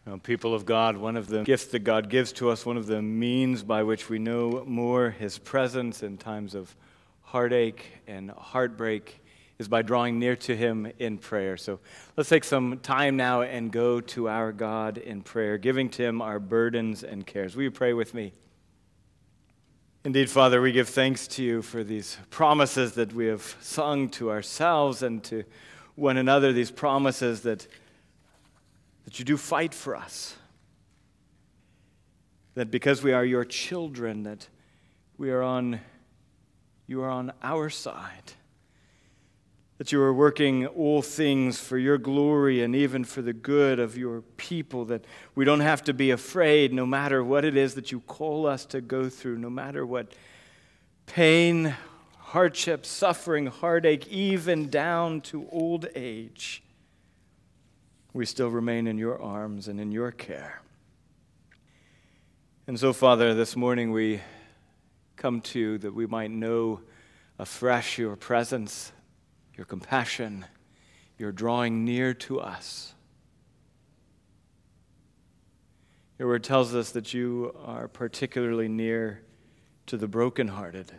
People of God, one of the gifts that God gives to us, one of the means by which we know more His presence in times of heartache and heartbreak is by drawing near to Him in prayer. So let's take some time now and go to our God in prayer, giving to Him our burdens and cares. Will you pray with me? Indeed, Father, we give thanks to You for these promises that we have sung to ourselves and to one another, these promises that You do fight for us, that because we are Your children, that You are on our side, that You are working all things for Your glory and even for the good of Your people, that we don't have to be afraid no matter what it is that You call us to go through, no matter what pain, hardship, suffering, heartache, even down to old age. We still remain in Your arms and in Your care. And so, Father, this morning we come to You that we might know afresh Your presence, Your compassion, Your drawing near to us. Your word tells us that You are particularly near to the brokenhearted.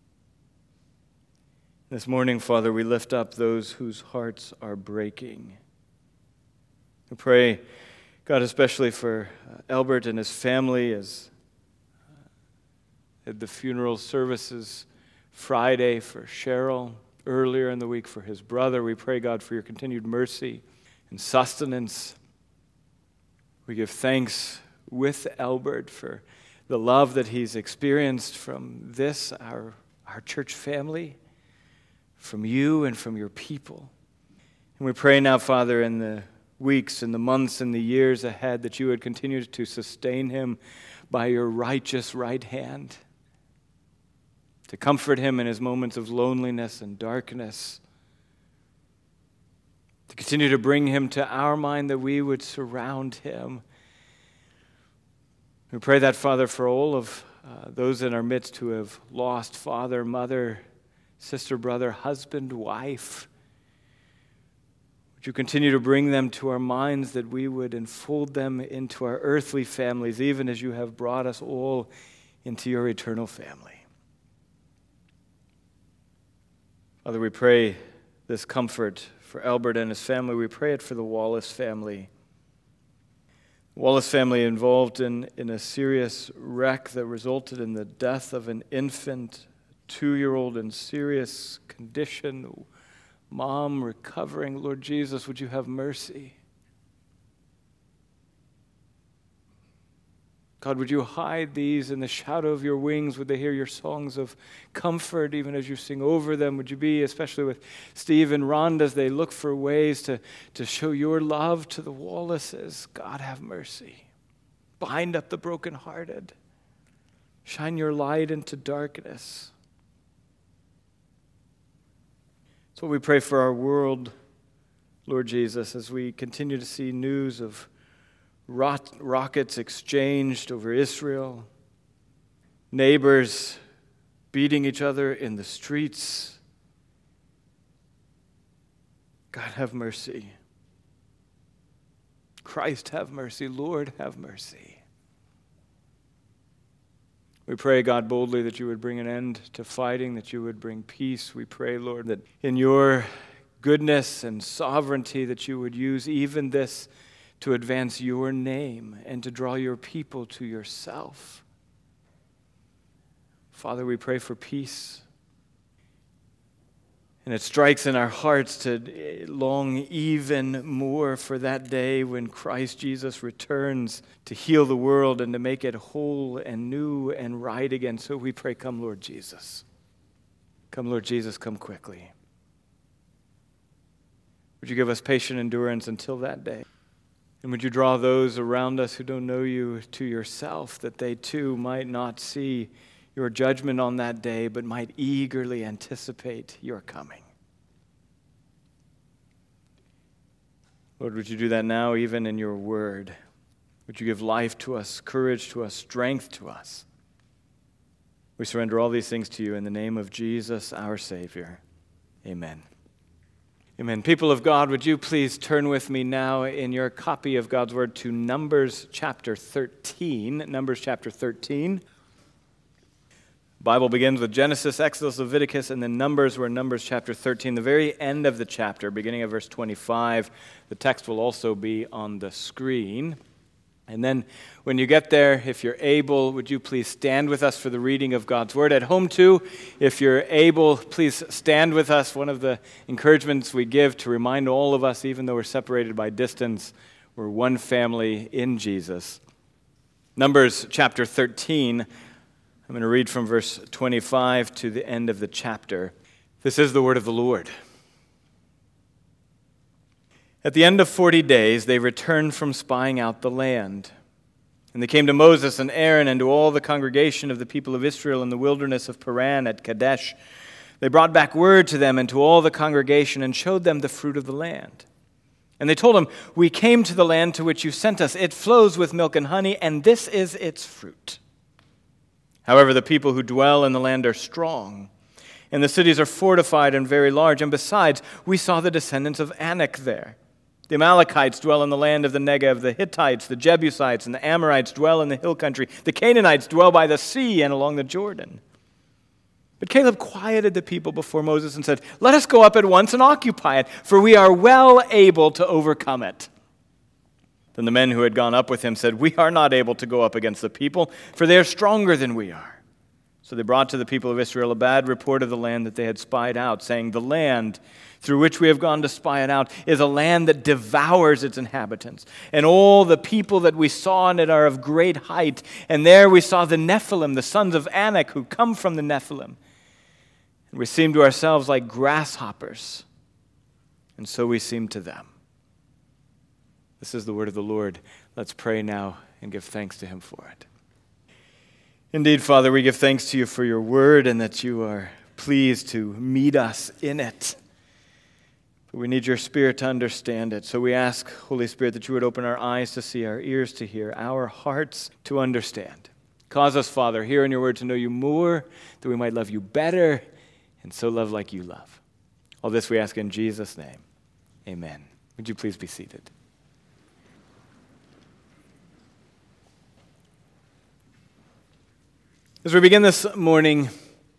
This morning, Father, we lift up those whose hearts are breaking. We pray, God, especially for Albert and his family as at the funeral services Friday for Cheryl, earlier in the week for his brother. We pray, God, for Your continued mercy and sustenance. We give thanks with Albert for the love that he's experienced from this, our church family, from You and from Your people. And we pray now, Father, in the weeks and the months and the years ahead that You would continue to sustain him by Your righteous right hand, to comfort him in his moments of loneliness and darkness, to continue to bring him to our mind that we would surround him. We pray that, Father, for all of those in our midst who have lost father, mother, sister, brother, husband, wife. Would You continue to bring them to our minds that we would enfold them into our earthly families, even as You have brought us all into Your eternal family. Father, we pray this comfort for Albert and his family. We pray it for the Wallace family. The Wallace family involved in a serious wreck that resulted in the death of an infant, 2-year-old in serious condition. Mom recovering. Lord Jesus, would You have mercy? God, would You hide these in the shadow of Your wings? Would they hear Your songs of comfort even as You sing over them? Would You be, especially with Steve and Rhonda, as they look for ways to show Your love to the Wallaces? God, have mercy. Bind up the brokenhearted. Shine Your light into darkness. That's what we pray for our world, Lord Jesus, as we continue to see news of rockets exchanged over Israel, neighbors beating each other in the streets. God, have mercy. Christ, have mercy. Lord, have mercy. We pray, God, boldly that You would bring an end to fighting, that You would bring peace. We pray, Lord, that in Your goodness and sovereignty that You would use even this to advance Your name and to draw Your people to Yourself. Father, we pray for peace. And it strikes in our hearts to long even more for that day when Christ Jesus returns to heal the world and to make it whole and new and right again. So we pray, come, Lord Jesus. Come, Lord Jesus, come quickly. Would You give us patient endurance until that day? And would You draw those around us who don't know You to Yourself, that they too might not see Your judgment on that day, but might eagerly anticipate Your coming. Lord, would You do that now, even in Your word? Would You give life to us, courage to us, strength to us? We surrender all these things to You in the name of Jesus, our Savior. Amen. Amen. People of God, would you please turn with me now in your copy of God's Word to Numbers chapter 13. Numbers chapter 13. The Bible begins with Genesis, Exodus, Leviticus, and then Numbers. We're in Numbers chapter 13, the very end of the chapter, beginning of verse 25. The text will also be on the screen. And then when you get there, if you're able, would you please stand with us for the reading of God's Word? At home too, if you're able, please stand with us. One of the encouragements we give to remind all of us, even though we're separated by distance, we're one family in Jesus. Numbers chapter 13, I'm going to read from verse 25 to the end of the chapter. This is the word of the Lord. At the end of 40 days, they returned from spying out the land. And they came to Moses and Aaron and to all the congregation of the people of Israel in the wilderness of Paran at Kadesh. They brought back word to them and to all the congregation and showed them the fruit of the land. And they told them, "We came to the land to which you sent us. It flows with milk and honey, and this is its fruit. However, the people who dwell in the land are strong, and the cities are fortified and very large. And besides, we saw the descendants of Anak there. The Amalekites dwell in the land of the Negev. The Hittites, the Jebusites, and the Amorites dwell in the hill country. The Canaanites dwell by the sea and along the Jordan." But Caleb quieted the people before Moses and said, "Let us go up at once and occupy it, for we are well able to overcome it." Then the men who had gone up with him said, "We are not able to go up against the people, for they are stronger than we are." So they brought to the people of Israel a bad report of the land that they had spied out, saying, "The land through which we have gone to spy it out is a land that devours its inhabitants. And all the people that we saw in it are of great height. And there we saw the Nephilim, the sons of Anak, who come from the Nephilim. And we seemed to ourselves like grasshoppers, and so we seemed to them." This is the word of the Lord. Let's pray now and give thanks to him for it. Indeed, Father, we give thanks to you for your word and that you are pleased to meet us in it. But we need your Spirit to understand it. So we ask, Holy Spirit, that you would open our eyes to see, our ears to hear, our hearts to understand. Cause us, Father, here in your word to know you more, that we might love you better, and so love like you love. All this we ask in Jesus' name. Amen. Would you please be seated? As we begin this morning,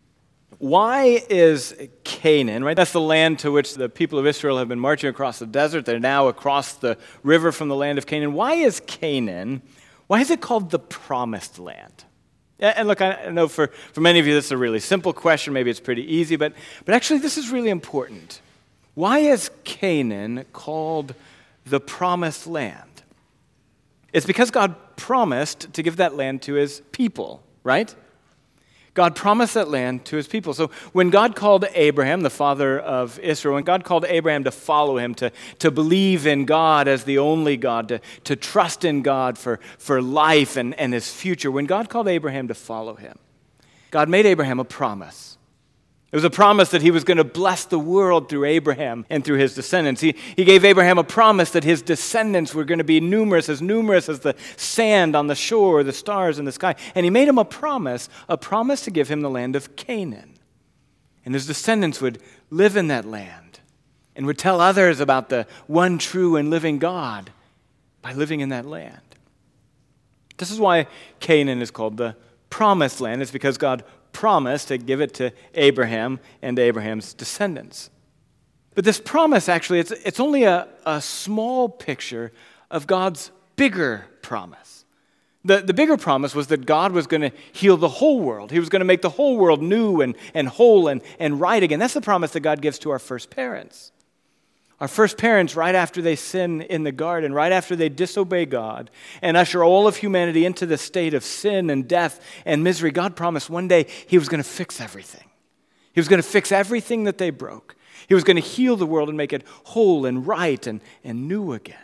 why is Canaan, right? That's the land to which the people of Israel have been marching across the desert. They're now across the river from the land of Canaan. Why is Canaan, why is it called the Promised Land? And look, I know for many of you this is a really simple question. Maybe it's pretty easy, but actually this is really important. Why is Canaan called the Promised Land? It's because God promised to give that land to his people, right? God promised that land to his people. So when God called Abraham, the father of Israel, when God called Abraham to follow him, to believe in God as the only God, to trust in God for life and his future, when God called Abraham to follow him, God made Abraham a promise. It was a promise that he was going to bless the world through Abraham and through his descendants. He gave Abraham a promise that his descendants were going to be numerous as the sand on the shore, the stars in the sky. And he made him a promise to give him the land of Canaan. And his descendants would live in that land and would tell others about the one true and living God by living in that land. This is why Canaan is called the Promised Land. It's because God promised to give it to Abraham and Abraham's descendants. But this promise, actually, it's only a small picture of God's bigger promise. The bigger promise was that God was going to heal the whole world. He was going to make the whole world new and whole and right again. That's the promise that God gives to our first parents. Our first parents, right after they sin in the garden, right after they disobey God and usher all of humanity into the state of sin and death and misery, God promised one day he was going to fix everything. He was going to fix everything that they broke. He was going to heal the world and make it whole and right and new again.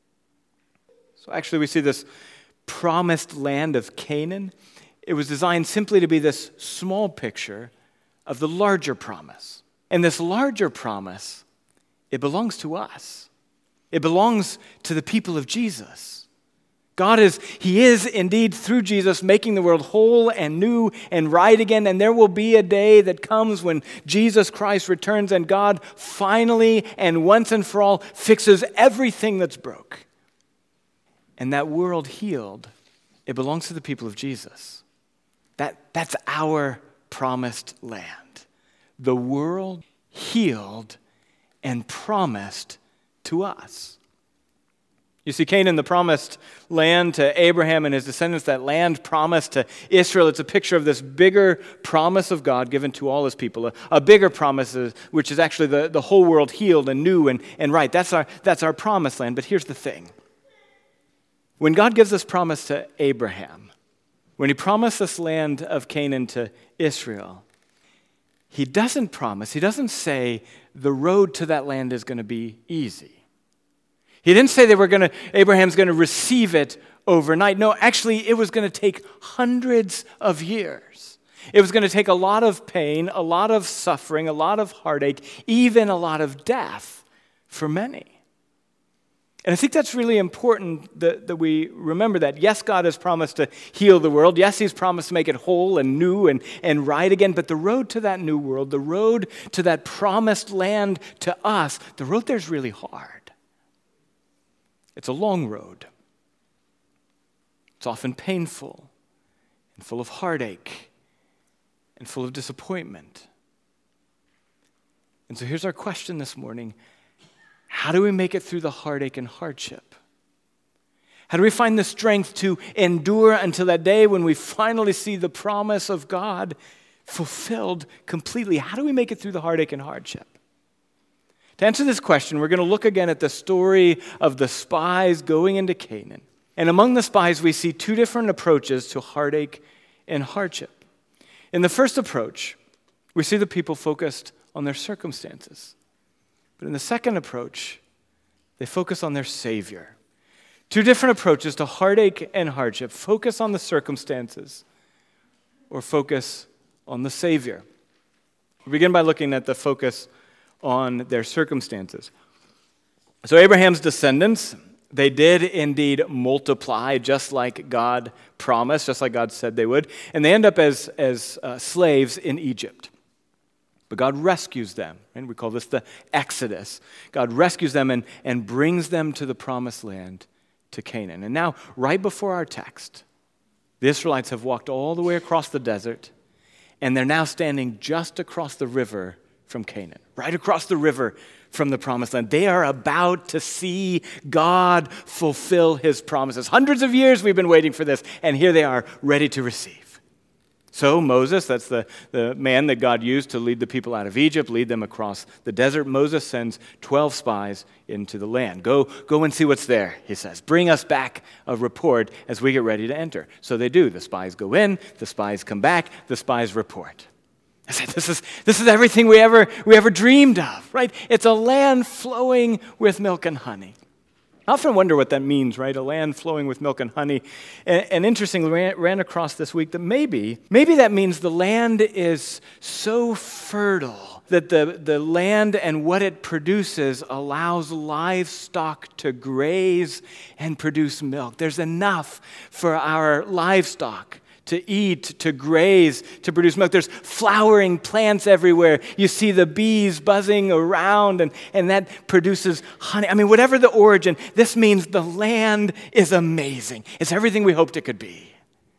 So actually we see this promised land of Canaan. It was designed simply to be this small picture of the larger promise. And this larger promise, it belongs to us. It belongs to the people of Jesus. He is indeed through Jesus making the world whole and new and right again. And there will be a day that comes when Jesus Christ returns and God finally and once and for all fixes everything that's broke. And that world healed, it belongs to the people of Jesus. That's our promised land. The world healed and promised to us. You see, Canaan, the promised land to Abraham and his descendants, that land promised to Israel, it's a picture of this bigger promise of God given to all his people, a bigger promise, which is actually the whole world healed and new and right. That's our promised land. But here's the thing. When God gives this promise to Abraham, when he promised this land of Canaan to Israel, he doesn't say the road to that land is going to be easy. He didn't say Abraham's going to receive it overnight. No, actually, it was going to take hundreds of years. It was going to take a lot of pain, a lot of suffering, a lot of heartache, even a lot of death for many. And I think that's really important that we remember that. Yes, God has promised to heal the world. Yes, he's promised to make it whole and new and right again. But the road to that new world, the road to that promised land to us, the road there's really hard. It's a long road. It's often painful and full of heartache and full of disappointment. And so here's our question this morning. How do we make it through the heartache and hardship? How do we find the strength to endure until that day when we finally see the promise of God fulfilled completely? How do we make it through the heartache and hardship? To answer this question, we're going to look again at the story of the spies going into Canaan. And among the spies, we see two different approaches to heartache and hardship. In the first approach, we see the people focused on their circumstances. But in the second approach, they focus on their Savior. Two different approaches to heartache and hardship. Focus on the circumstances or focus on the Savior. We begin by looking at the focus on their circumstances. So Abraham's descendants, they did indeed multiply just like God promised, just like God said they would. And they end up as slaves in Egypt. But God rescues them, and we call this the Exodus. God rescues them and brings them to the promised land, to Canaan. And now, right before our text, the Israelites have walked all the way across the desert, and they're now standing just across the river from Canaan, right across the river from the promised land. They are about to see God fulfill his promises. Hundreds of years we've been waiting for this, and here they are, ready to receive. So Moses, that's the man that God used to lead the people out of Egypt, lead them across the desert. Moses sends 12 spies into the land. Go and see what's there, he says. Bring us back a report as we get ready to enter. So they do. The spies go in, the spies come back, the spies report. I said, this is everything we ever dreamed of, right? It's a land flowing with milk and honey. I often wonder what that means, right? A land flowing with milk and honey. And interestingly, ran across this week that maybe that means the land is so fertile that the land and what it produces allows livestock to graze and produce milk. There's enough for our livestock to eat, to graze, to produce milk. There's flowering plants everywhere. You see the bees buzzing around, and that produces honey. I mean, whatever the origin, this means the land is amazing. It's everything we hoped it could be.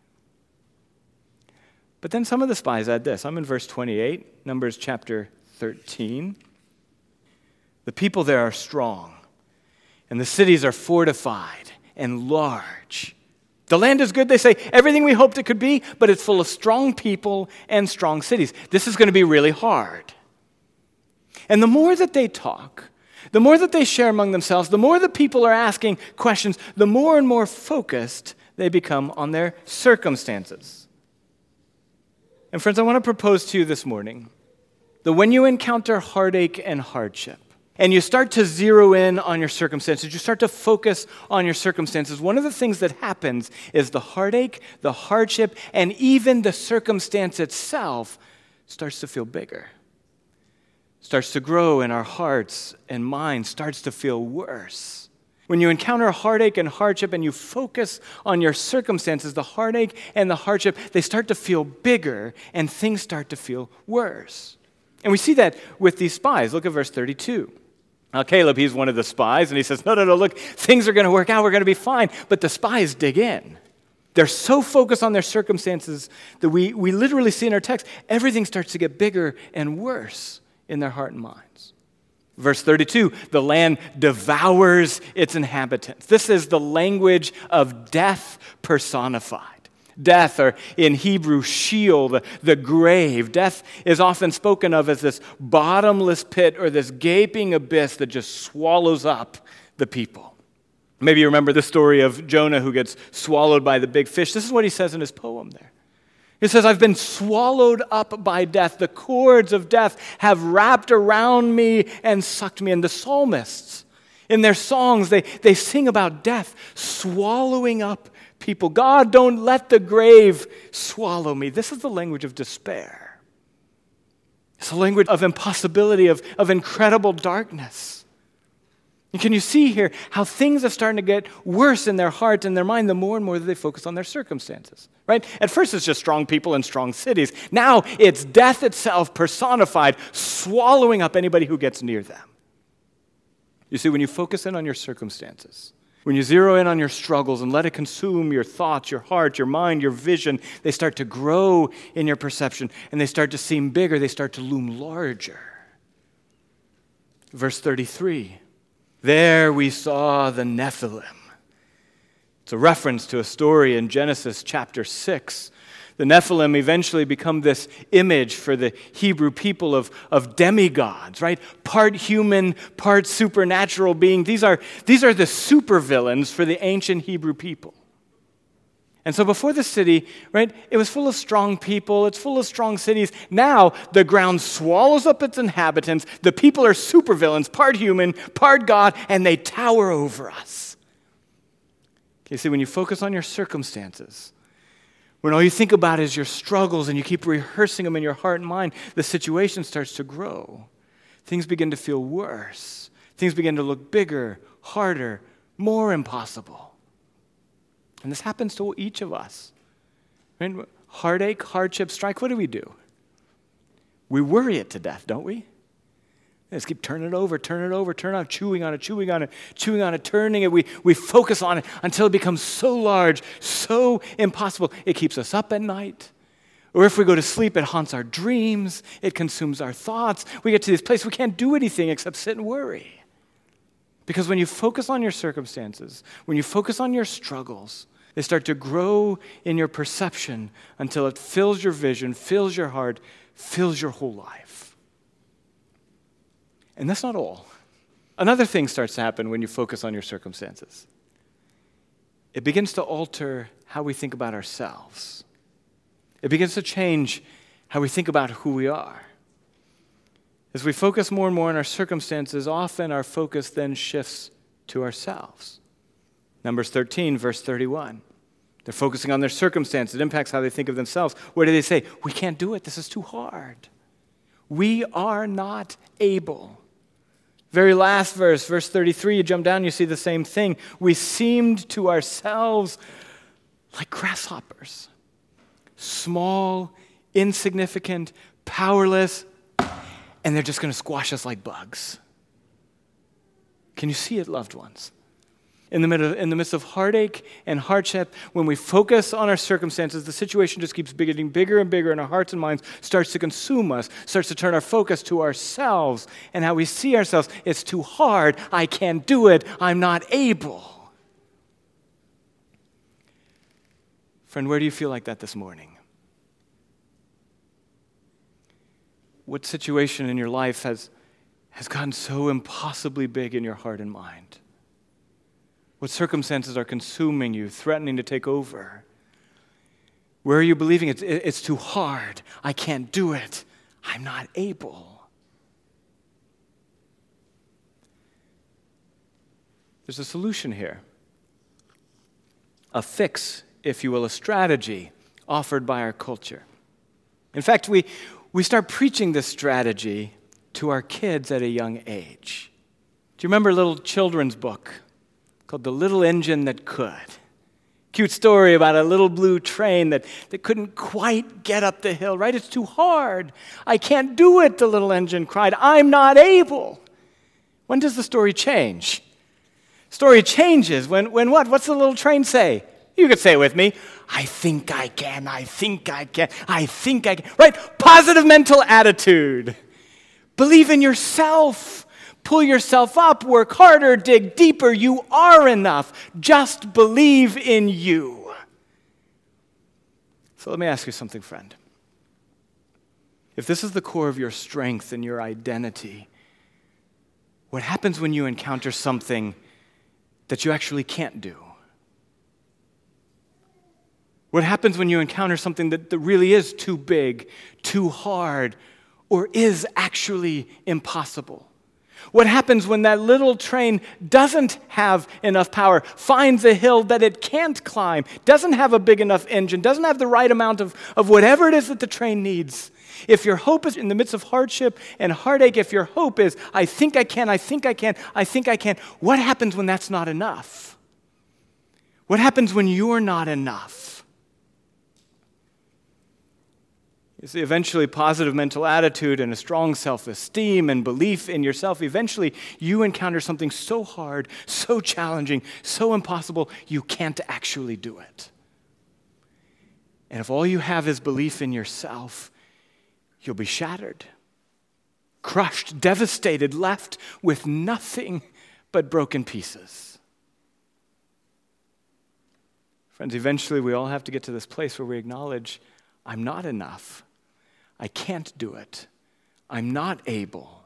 But then some of the spies add this. I'm in verse 28, Numbers chapter 13. The people there are strong, and the cities are fortified and large. The land is good, they say, everything we hoped it could be, but it's full of strong people and strong cities. This is going to be really hard. And the more that they talk, the more that they share among themselves, the more the people are asking questions, the more and more focused they become on their circumstances. And friends, I want to propose to you this morning that when you encounter heartache and hardship, and you start to zero in on your circumstances, you start to focus on your circumstances, one of the things that happens is the heartache, the hardship, and even the circumstance itself starts to feel bigger, starts to grow in our hearts and minds, starts to feel worse. When you encounter heartache and hardship and you focus on your circumstances, the heartache and the hardship, they start to feel bigger and things start to feel worse. And we see that with these spies. Look at verse 32. Now, Caleb, he's one of the spies, and he says, no, look, things are going to work out. We're going to be fine. But the spies dig in. They're so focused on their circumstances that we literally see in our text, everything starts to get bigger and worse in their heart and minds. Verse 32, the land devours its inhabitants. This is the language of death personified. Death, or in Hebrew, Sheol, the grave. Death is often spoken of as this bottomless pit or this gaping abyss that just swallows up the people. Maybe you remember the story of Jonah who gets swallowed by the big fish. This is what he says in his poem there. He says, I've been swallowed up by death. The cords of death have wrapped around me and sucked me. And the psalmists, in their songs, they sing about death swallowing up people. God, don't let the grave swallow me. This is the language of despair. It's a language of impossibility, of incredible darkness. And can you see here how things are starting to get worse in their heart and their mind the more and more that they focus on their circumstances, right? At first it's just strong people in strong cities. Now it's death itself personified, swallowing up anybody who gets near them. You see, when you focus in on your circumstances, when you zero in on your struggles and let it consume your thoughts, your heart, your mind, your vision, they start to grow in your perception and they start to seem bigger. They start to loom larger. Verse 33, there we saw the Nephilim. It's a reference to a story in Genesis chapter 6. The Nephilim eventually become this image for the Hebrew people of demigods, right? Part human, part supernatural being. These are the supervillains for the ancient Hebrew people. And so before the city, right, it was full of strong people. It's full of strong cities. Now the ground swallows up its inhabitants. The people are supervillains, part human, part God, and they tower over us. You see, when you focus on your circumstances, when all you think about is your struggles and you keep rehearsing them in your heart and mind, the situation starts to grow. Things begin to feel worse. Things begin to look bigger, harder, more impossible. And this happens to each of us. When heartache, hardship strike, what do? We worry it to death, don't we? Just keep turning it over, chewing on it, turning it. We focus on it until it becomes so large, so impossible. It keeps us up at night. Or if we go to sleep, it haunts our dreams. It consumes our thoughts. We get to this place we can't do anything except sit and worry. Because when you focus on your circumstances, when you focus on your struggles, they start to grow in your perception until it fills your vision, fills your heart, fills your whole life. And that's not all. Another thing starts to happen when you focus on your circumstances. It begins to alter how we think about ourselves. It begins to change how we think about who we are. As we focus more and more on our circumstances, often our focus then shifts to ourselves. Numbers 13, verse 31. They're focusing on their circumstances. It impacts how they think of themselves. What do they say? We can't do it. This is too hard. We are not able. Very last verse, verse 33, you jump down, you see the same thing. We seemed to ourselves like grasshoppers. Small, insignificant, powerless, and they're just going to squash us like bugs. Can you see it, loved ones? In the midst of heartache and hardship, when we focus on our circumstances, the situation just keeps getting bigger and bigger, and our hearts and minds starts to consume us, starts to turn our focus to ourselves and how we see ourselves. It's too hard. I can't do it. I'm not able. Friend, where do you feel like that this morning? What situation in your life has gotten so impossibly big in your heart and mind? What circumstances are consuming you, threatening to take over? Where are you believing it's too hard? I can't do it. I'm not able. There's a solution here. A fix, if you will, a strategy offered by our culture. In fact, we start preaching this strategy to our kids at a young age. Do you remember a little children's book called The Little Engine That Could. Cute story about a little blue train that couldn't quite get up the hill, right? It's too hard. I can't do it, the little engine cried. I'm not able. When does the story change? Story changes when what? What's the little train say? You could say it with me. I think I can, I think I can, I think I can. Right? Positive mental attitude. Believe in yourself. Pull yourself up, work harder, dig deeper. You are enough. Just believe in you. So let me ask you something, friend. If this is the core of your strength and your identity, what happens when you encounter something that you actually can't do? What happens when you encounter something that really is too big, too hard, or is actually impossible? What happens when that little train doesn't have enough power, finds a hill that it can't climb, doesn't have a big enough engine, doesn't have the right amount of whatever it is that the train needs? If your hope is in the midst of hardship and heartache, if your hope is, I think I can, I think I can, I think I can, what happens when that's not enough? What happens when you're not enough? You see, eventually positive mental attitude and a strong self-esteem and belief in yourself, eventually you encounter something so hard, so challenging, so impossible, you can't actually do it. And if all you have is belief in yourself, you'll be shattered, crushed, devastated, left with nothing but broken pieces. Friends, eventually we all have to get to this place where we acknowledge, I'm not enough. I can't do it. I'm not able.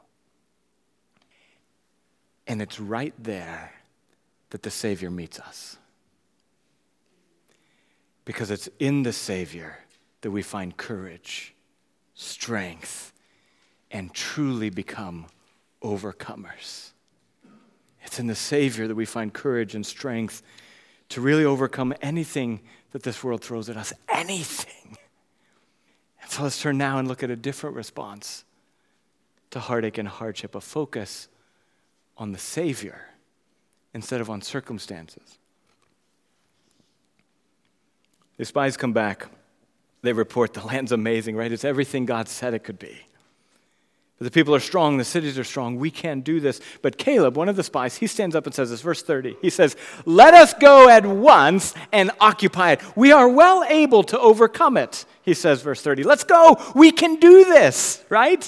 And it's right there that the Savior meets us. Because it's in the Savior that we find courage, strength, and truly become overcomers. It's in the Savior that we find courage and strength to really overcome anything that this world throws at us. Anything. So let's turn now and look at a different response to heartache and hardship, a focus on the Savior instead of on circumstances. The spies come back. They report the land's amazing, right? It's everything God said it could be. But the people are strong, the cities are strong, we can't do this. But Caleb, one of the spies, he stands up and says this, verse 30. He says, let us go at once and occupy it. We are well able to overcome it, he says, verse 30. Let's go, we can do this, right?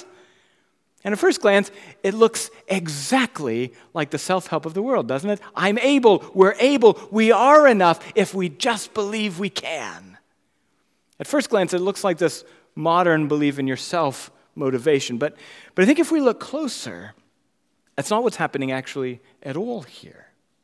And at first glance, it looks exactly like the self-help of the world, doesn't it? I'm able, we're able, we are enough if we just believe we can. At first glance, it looks like this modern believe in yourself motivation. But I think if we look closer, that's not what's happening actually at all here.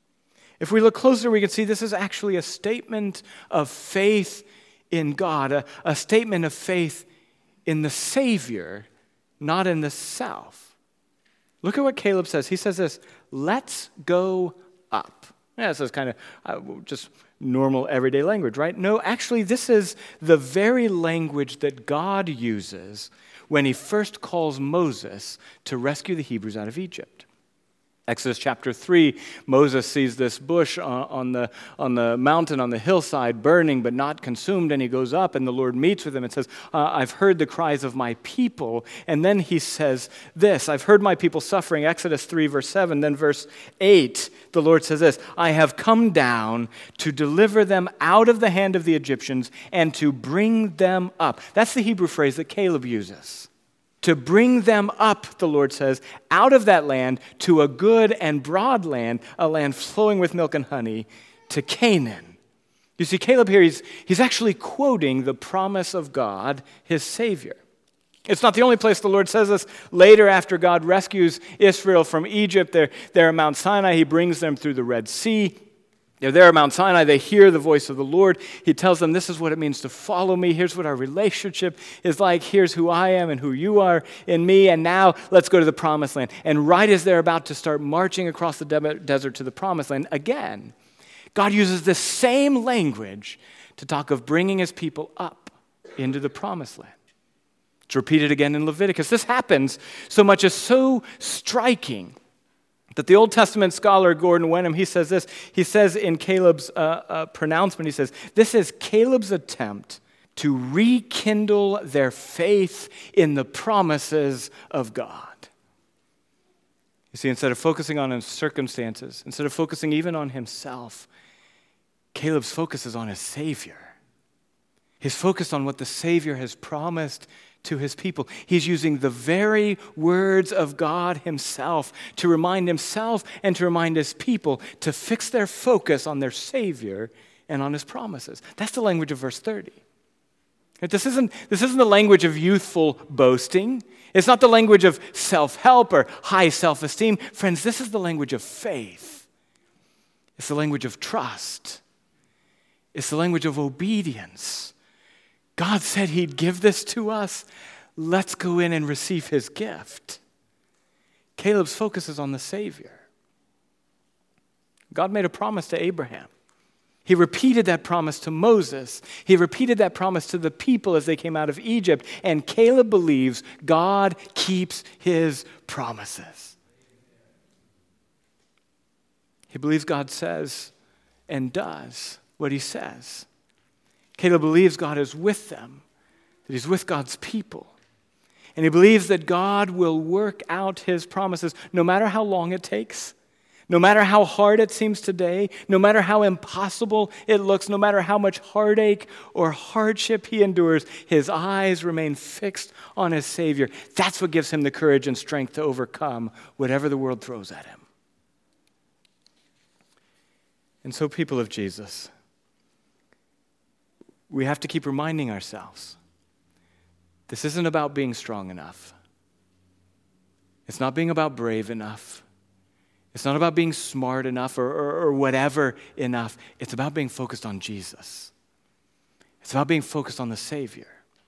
If we look closer, we can see this is actually a statement of faith in God, a statement of faith in the Savior, not in the self. Look at what Caleb says. He says this, let's go up. Yeah, this is kind of just normal everyday language, right? No, actually, this is the very language that God uses when he first calls Moses to rescue the Hebrews out of Egypt. Exodus chapter 3, Moses sees this bush on the mountain, on the hillside, burning but not consumed, and he goes up, and the Lord meets with him and says, I've heard the cries of my people. And then he says this, I've heard my people suffering, Exodus 3, verse 7. Then verse 8, the Lord says this, I have come down to deliver them out of the hand of the Egyptians and to bring them up. That's the Hebrew phrase that Caleb uses. To bring them up, the Lord says, out of that land to a good and broad land, a land flowing with milk and honey, to Canaan. You see, Caleb here, he's actually quoting the promise of God, his Savior. It's not the only place the Lord says this. Later, after God rescues Israel from Egypt, they're at Mount Sinai. He brings them through the Red Sea. They're there at Mount Sinai. They hear the voice of the Lord. He tells them, this is what it means to follow me. Here's what our relationship is like. Here's who I am and who you are in me. And now let's go to the promised land. And right as they're about to start marching across the desert to the promised land, again, God uses the same language to talk of bringing his people up into the promised land. It's repeated again in Leviticus. This happens so much as so striking That the Old Testament scholar Gordon Wenham, he says this. He says in Caleb's pronouncement, he says, this is Caleb's attempt to rekindle their faith in the promises of God. You see, instead of focusing on his circumstances, instead of focusing even on himself, Caleb's focus is on his Savior. He's focused on what the Savior has promised to his people. He's using the very words of God himself to remind himself and to remind his people to fix their focus on their Savior and on his promises. That's the language of verse 30. This isn't the language of youthful boasting. It's not the language of self-help or high self-esteem. Friends, this is the language of faith. It's the language of trust. It's the language of obedience. God said he'd give this to us. Let's go in and receive his gift. Caleb's focus is on the Savior. God made a promise to Abraham. He repeated that promise to Moses. He repeated that promise to the people as they came out of Egypt. And Caleb believes God keeps his promises. He believes God says and does what he says. Caleb believes God is with them, that he's with God's people. And he believes that God will work out his promises no matter how long it takes, no matter how hard it seems today, no matter how impossible it looks, no matter how much heartache or hardship he endures, his eyes remain fixed on his Savior. That's what gives him the courage and strength to overcome whatever the world throws at him. And so, people of Jesus, we have to keep reminding ourselves, this isn't about being strong enough. It's not being about brave enough. It's not about being smart enough or whatever enough. It's about being focused on Jesus. It's about being focused on the Savior.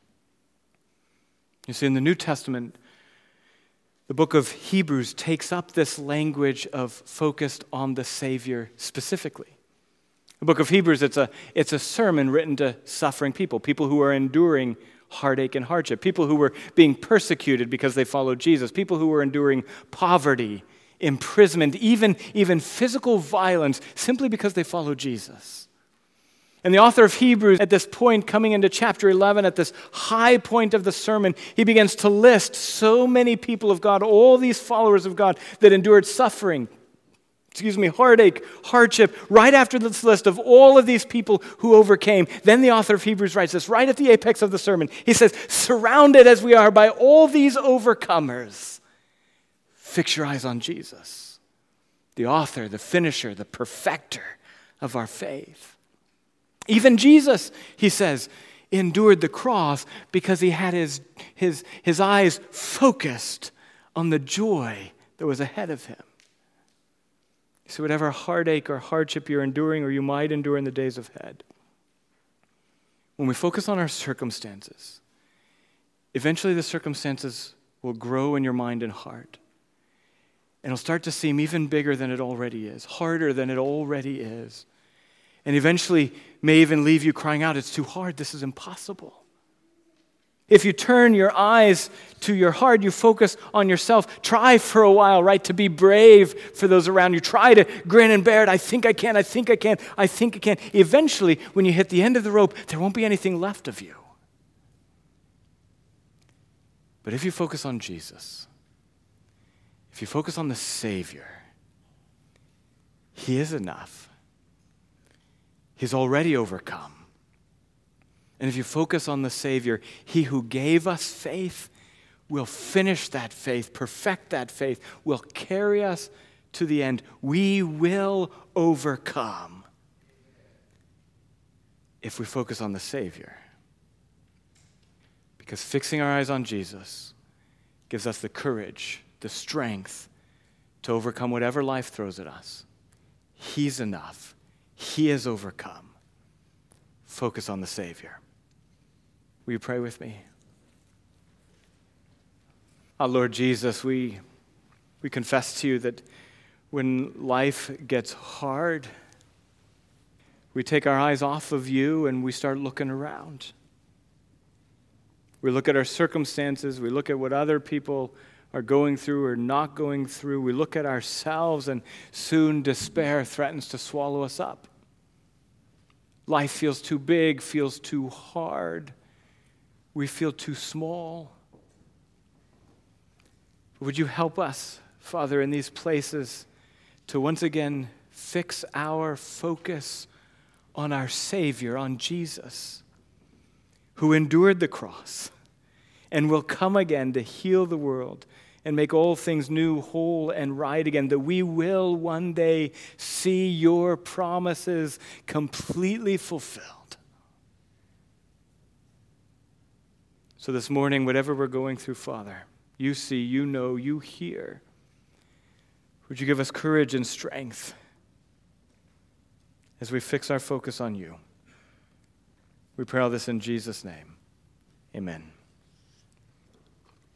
You see, in the New Testament, the book of Hebrews takes up this language of focused on the Savior specifically. The book of Hebrews, it's a sermon written to suffering people who are enduring heartache and hardship, people who were being persecuted because they followed Jesus, people who were enduring poverty, imprisonment, even physical violence simply because they followed Jesus. And the author of Hebrews, at this point, coming into chapter 11, at this high point of the sermon, he begins to list so many people of God, all these followers of God that endured suffering, heartache, hardship, right after this list of all of these people who overcame. Then the author of Hebrews writes this right at the apex of the sermon. He says, surrounded as we are by all these overcomers, fix your eyes on Jesus, the author, the finisher, the perfecter of our faith. Even Jesus, he says, endured the cross because he had his eyes focused on the joy that was ahead of him. So whatever heartache or hardship you're enduring or you might endure in the days ahead, when we focus on our circumstances, eventually the circumstances will grow in your mind and heart. And it'll start to seem even bigger than it already is, harder than it already is. And eventually may even leave you crying out, it's too hard, this is impossible. If you turn your eyes to your heart, you focus on yourself, try for a while, right, to be brave for those around you. Try to grin and bear it. I think I can. Eventually, when you hit the end of the rope, there won't be anything left of you. But if you focus on Jesus, if you focus on the Savior, he is enough. He's already overcome. And if you focus on the Savior, he who gave us faith will finish that faith, perfect that faith, will carry us to the end. We will overcome if we focus on the Savior. Because fixing our eyes on Jesus gives us the courage, the strength to overcome whatever life throws at us. He's enough. He has overcome. Focus on the Savior. Will you pray with me? Our Lord Jesus, we confess to you that when life gets hard, we take our eyes off of you and we start looking around. We look at our circumstances, we look at what other people are going through or not going through. We look at ourselves and soon despair threatens to swallow us up. Life feels too big, feels too hard. We feel too small. Would you help us, Father, in these places to once again fix our focus on our Savior, on Jesus, who endured the cross and will come again to heal the world and make all things new, whole, and right again, that we will one day see your promises completely fulfilled. So this morning, whatever we're going through, Father, you see, you know, you hear. Would you give us courage and strength as we fix our focus on you? We pray all this in Jesus' name. Amen.